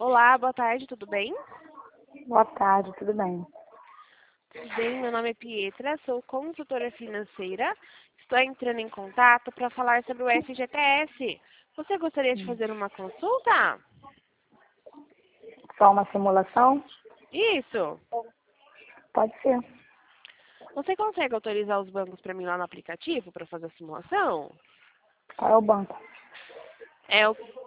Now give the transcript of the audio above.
Olá, boa tarde, tudo bem? Boa tarde, tudo bem? Tudo bem, meu nome é Pietra, sou consultora financeira. Estou entrando em contato para falar sobre o FGTS. Você gostaria de fazer uma consulta? Só uma simulação? Isso. Pode ser. Você consegue autorizar os bancos para mim lá no aplicativo para fazer a simulação? Qual é o banco? É o